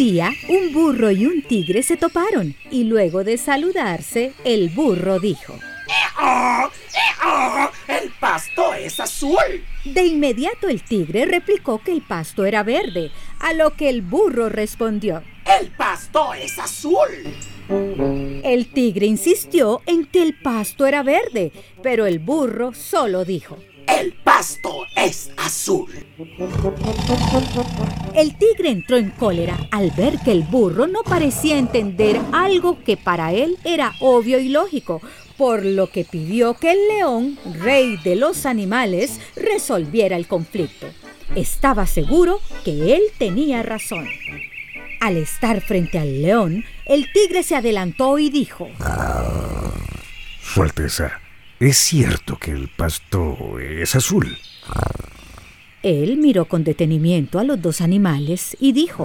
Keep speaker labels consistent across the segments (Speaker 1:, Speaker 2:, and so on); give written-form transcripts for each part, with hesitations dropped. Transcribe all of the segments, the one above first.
Speaker 1: día, un burro y un tigre se toparon y luego de saludarse, el burro dijo:
Speaker 2: ¡El pasto es azul!
Speaker 1: De inmediato el tigre replicó que el pasto era verde, a lo que el burro respondió:
Speaker 2: ¡El pasto es azul!
Speaker 1: El tigre insistió en que el pasto era verde, pero el burro solo dijo:
Speaker 2: ¡El pasto es azul!
Speaker 1: El tigre entró en cólera al ver que el burro no parecía entender algo que para él era obvio y lógico, por lo que pidió que el león, rey de los animales, resolviera el conflicto. Estaba seguro que él tenía razón. Al estar frente al león, el tigre se adelantó y dijo:
Speaker 3: Su Alteza, ¿es cierto que el pasto es azul?
Speaker 1: Él miró con detenimiento a los dos animales y dijo: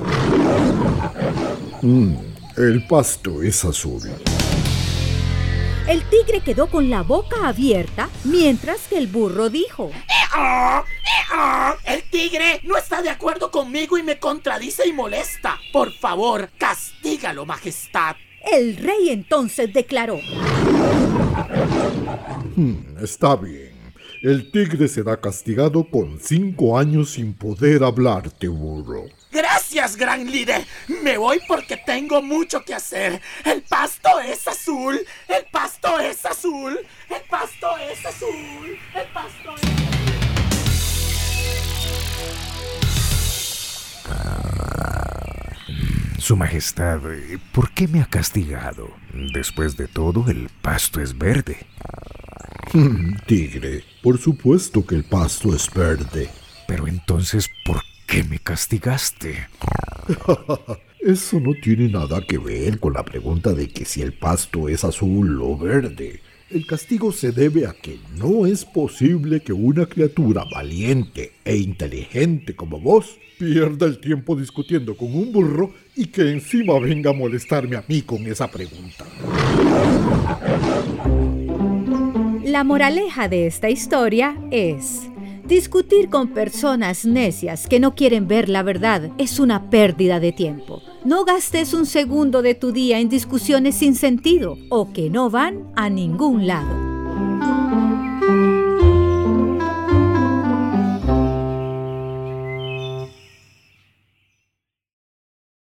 Speaker 4: El pasto es azul.
Speaker 1: El tigre quedó con la boca abierta, mientras que el burro dijo:
Speaker 2: El tigre no está de acuerdo conmigo y me contradice y molesta. Por favor, castígalo, majestad.
Speaker 1: El rey entonces declaró:
Speaker 4: Está bien. El tigre será castigado con 5 años sin poder hablarte, burro.
Speaker 2: Gracias, gran líder. Me voy porque tengo mucho que hacer. El pasto es azul. El pasto es azul. El pasto es azul. El pasto es...
Speaker 3: Su Majestad, ¿por qué me ha castigado? Después de todo, el pasto es verde.
Speaker 4: Tigre, por supuesto que el pasto es verde.
Speaker 3: Pero entonces, ¿por qué me castigaste?
Speaker 4: Eso no tiene nada que ver con la pregunta de que si el pasto es azul o verde. El castigo se debe a que no es posible que una criatura valiente e inteligente como vos pierda el tiempo discutiendo con un burro y que encima venga a molestarme a mí con esa pregunta.
Speaker 1: La moraleja de esta historia es: discutir con personas necias que no quieren ver la verdad es una pérdida de tiempo. No gastes un segundo de tu día en discusiones sin sentido o que no van a ningún lado.